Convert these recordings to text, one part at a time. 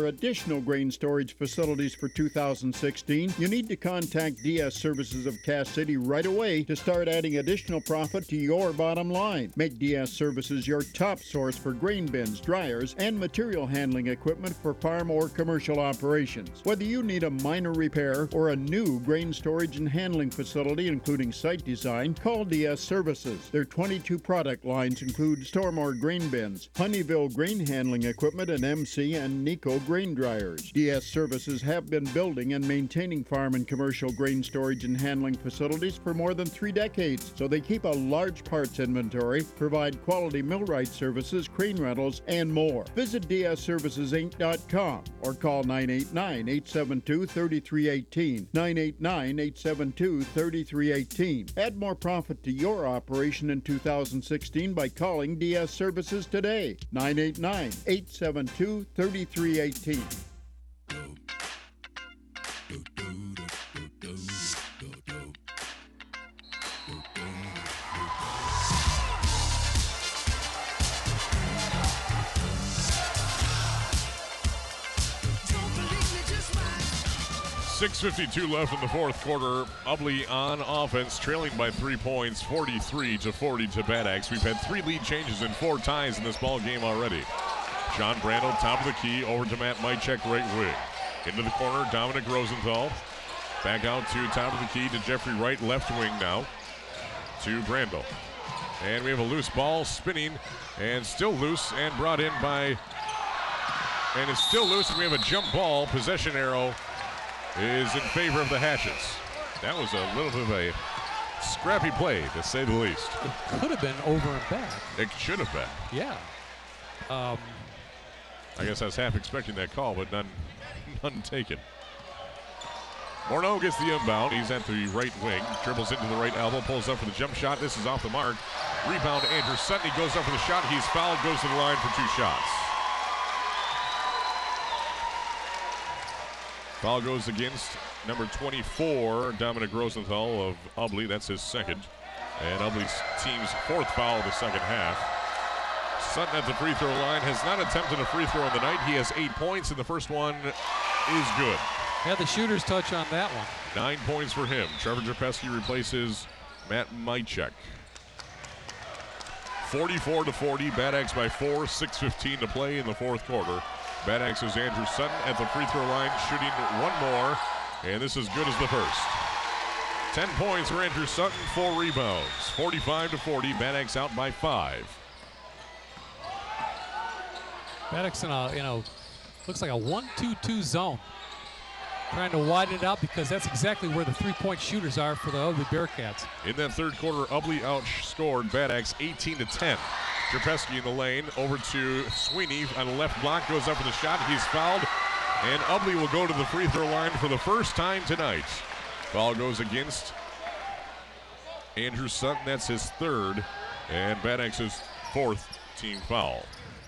require additional grain storage facilities for 2016, you need to contact DS Services of Cass City right away to start adding additional profit to your bottom line. Make DS Services your top source for grain bins, dryers, and material handling equipment for farm or commercial operations. Whether you need a minor repair or a new grain storage and handling facility, including site design, call DS Services. Their 22 product lines include Stormore grain bins, Honeyville grain handling equipment, and MC and Nico grain dryers. DS Services have been building and maintaining farm and commercial grain storage and handling facilities for more than 3 decades, so they keep a large parts inventory, provide quality millwright services, crane rentals, and more. Visit dsservicesinc.com or call 989-872-3318, 989-872-3318. Add more profit to your operation in 2016 by calling DS Services today, 989-872-3318. 6:52 left in the fourth quarter. Ubly on offense, trailing by 3 points, 43-40 to Bad Axe. We've had 3 lead changes and 4 ties in this ball game already. John Brandel, top of the key, over to Matt Mychek, right wing. Into the corner, Dominic Rosenthal. Back out to top of the key to Jeffrey Wright, left wing now to Brandel. And we have a loose ball spinning and still loose and brought in by, and it's still loose, and we have a jump ball. Possession arrow is in favor of the Hatchets. That was a little bit of a scrappy play, to say the least. It could have been over and back. It should have been. Yeah. I guess I was half expecting that call, but none taken. Morneau gets the inbound. He's at the right wing. Dribbles into the right elbow. Pulls up for the jump shot. This is off the mark. Rebound, Andrew Sutton. He goes up for the shot. He's fouled. Goes to the line for 2 shots. Foul goes against number 24, Dominic Rosenthal of Ubly. That's his second. And Ubly's team's 4th foul of the second half. Sutton at the free throw line has not attempted a free throw in the night. He has 8 points, and the first one is good. Had the shooter's touch on that one. 9 points for him. Trevor Drapesky replaces Matt Mychek. 44-40, Bad Axe by 4, 6:15 to play in the fourth quarter. Bad Axe's Andrew Sutton at the free throw line, shooting one more, and this is good as the first. 10 points for Andrew Sutton, 4 rebounds. 45-40, Bad Axe out by 5. Bad Axe in a looks like a 1-2-2 zone. Trying to widen it out because that's exactly where the 3-point shooters are for the Ubly Bearcats. In that third quarter, Ubly outscored Bad Axe 18-10. Drapesky in the lane, over to Sweeney on the left block, goes up for the shot, he's fouled, and Ubly will go to the free throw line for the first time tonight. Foul goes against Andrew Sutton, that's his 3rd, and Bad Axe's 4th team foul.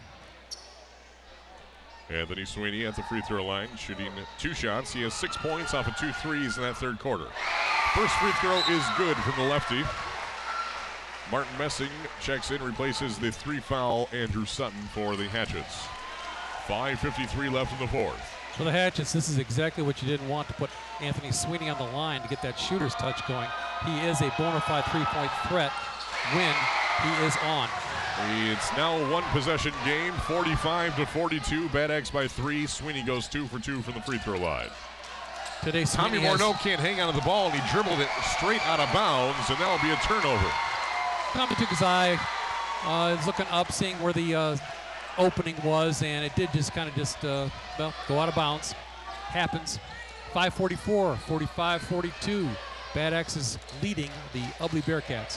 Anthony Sweeney at the free throw line, shooting 2 shots. He has 6 points off of 2 threes in that third quarter. First free throw is good from the lefty. Martin Messing checks in, replaces the 3-foul Andrew Sutton for the Hatchets. 5:53 left in the fourth. For the Hatchets, this is exactly what you didn't want, to put Anthony Sweeney on the line to get that shooter's touch going. He is a bona fide 3-point threat when he is on. It's now a 1-possession game, 45-42. Bad Axe by 3. Sweeney goes 2 for 2 from the free throw line. Today, Tommy Morneau can't hang on to the ball, and he dribbled it straight out of bounds, and that will be a turnover. Tommy took his eye, is looking up, seeing where the opening was, and it did just kind of go out of bounds. Happens. 5:44, 45-42. Bad Axe is leading the Ubly Bearcats.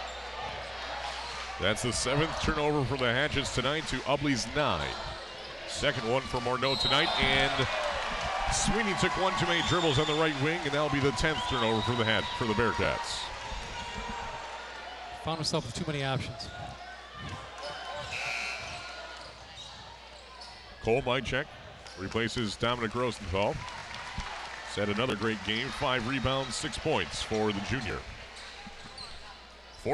That's the 7th turnover for the Hatchets tonight to Ubly's 9. Second one for Morneau tonight, and Sweeney took one too many dribbles on the right wing, and that'll be the 10th turnover for the Bearcats. Found himself with too many options. Cole Mychek replaces Dominic Rosenthal. He's had another great game, 5 rebounds, 6 points for the junior.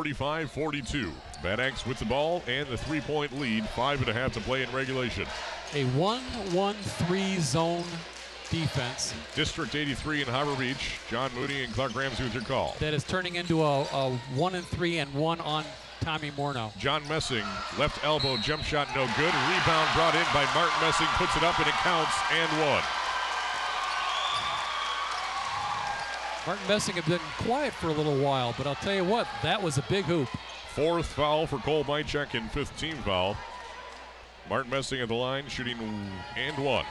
45-42. Bad Axe with the ball and the 3-point lead, 5.5 to play in regulation. a 1-1-3 zone defense. District 83 in Harbor Beach. John Mooney and Clark Ramsey with your call. That is turning into a 1-3 and 1 on Tommy Morneau. John Messing, left elbow, jump shot, no good. Rebound brought in by Martin Messing, puts it up and it counts and one. Martin Messing had been quiet for a little while, but I'll tell you what, that was a big hoop. Fourth foul for Cole Mychek and fifth team foul. Martin Messing at the line, shooting and one.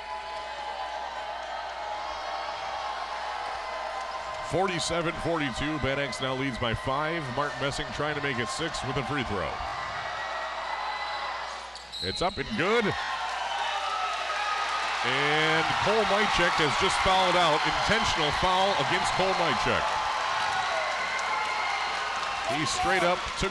47-42, Bad Axe now leads by 5. Martin Messing trying to make it 6 with a free throw. It's up and good. And Cole Mychek has just fouled out. Intentional foul against Cole Mychek. He straight up took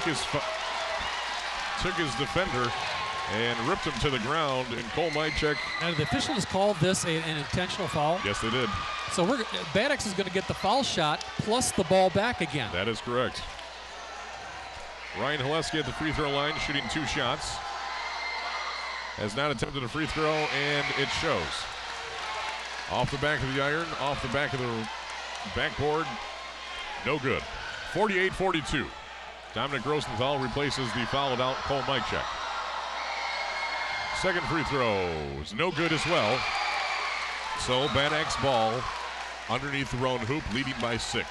his defender and ripped him to the ground, and Cole Mychek. Now, the officials called this an intentional foul. Yes, they did. So Bad Axe is going to get the foul shot plus the ball back again. That is correct. Ryan Haleski at the free throw line, shooting 2 shots. Has not attempted a free throw, and it shows. Off the back of the iron, off the back of the backboard. No good. 48-42. Dominic Rosenthal replaces the fouled out Cole Mychek. Second free throw is no good as well. So Bad Axe ball underneath the own hoop, leading by 6.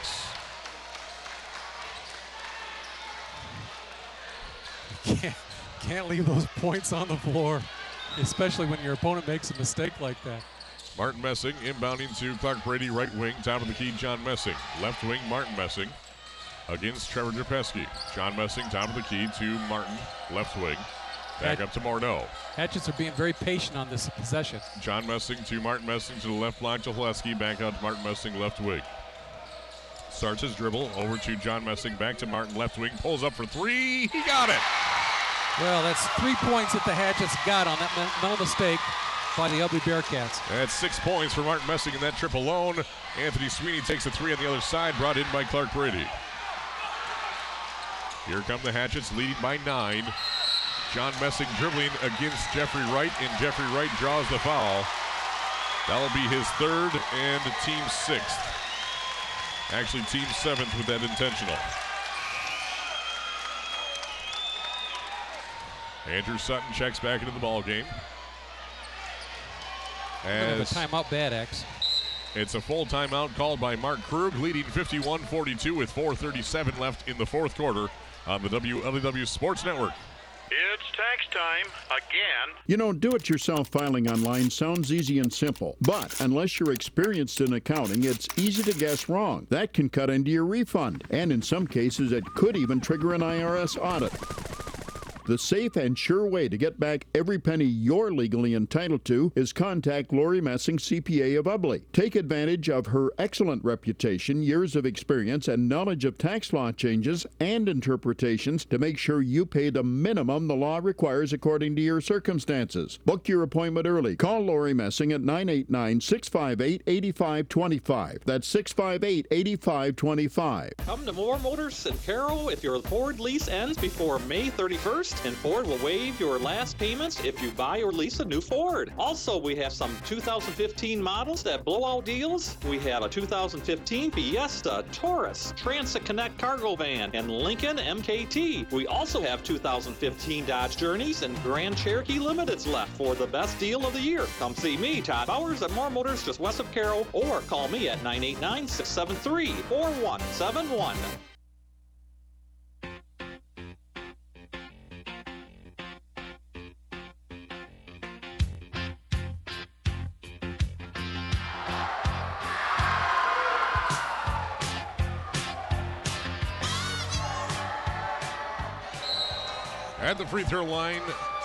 Can't leave those points on the floor, especially when your opponent makes a mistake like that. Martin Messing inbounding to Clark Brady, right wing, top of the key, John Messing. Left wing, Martin Messing against Trevor Drapesky. John Messing, top of the key to Martin, left wing. Back up to Morneau. Hatchets are being very patient on this possession. John Messing to Martin Messing to the left block to Haleski. Back out to Martin Messing, left wing. Starts his dribble over to John Messing, back to Martin, left wing. Pulls up for 3. He got it. Well, that's 3 points that the Hatchets got on that mental mistake by the ugly Bearcats. That's 6 points for Martin Messing in that trip alone. Anthony Sweeney takes a 3 on the other side, brought in by Clark Brady. Here come the Hatchets, leading by 9. John Messing dribbling against Jeffrey Wright, and Jeffrey Wright draws the foul. That'll be his 3rd and team 6th. Actually, team 7th with that intentional. Andrew Sutton checks back into the ball game. As a timeout, Bad Axe. It's a full timeout called by Mark Krug, leading 51-42 with 4:37 left in the fourth quarter on the WLEW Sports Network. It's tax time again. You know, do-it-yourself filing online sounds easy and simple, but unless you're experienced in accounting, it's easy to guess wrong. That can cut into your refund, and in some cases, it could even trigger an IRS audit. The safe and sure way to get back every penny you're legally entitled to is contact Lori Messing, CPA of Ubly. Take advantage of her excellent reputation, years of experience, and knowledge of tax law changes and interpretations to make sure you pay the minimum the law requires according to your circumstances. Book your appointment early. Call Lori Messing at 989-658-8525. That's 658-8525. Come to Moore Motors in Carroll if your Ford lease ends before May 31st. And Ford will waive your last payments if you buy or lease a new Ford. Also, we have some 2015 models that blow out deals. We have a 2015 Fiesta, Taurus, Transit Connect cargo van, and Lincoln MKT. We also have 2015 Dodge Journeys and Grand Cherokee Limiteds left for the best deal of the year. Come see me, Todd Bowers at Moore Motors, just west of Carroll, or call me at 989-673-4171. At the free throw line,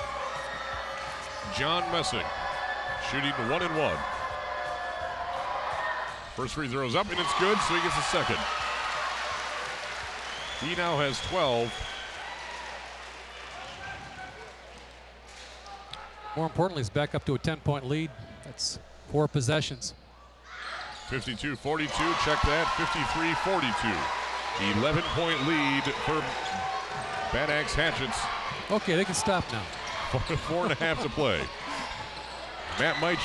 John Messing shooting 1 and 1. First free throw's up and it's good, so he gets a second. He now has 12. More importantly, he's back up to a 10-point lead. That's 4 possessions. 52-42, check that, 53-42. 11-point lead for Bad Axe Hatchets. Okay, they can stop now. 4.5 to play. Matt Mike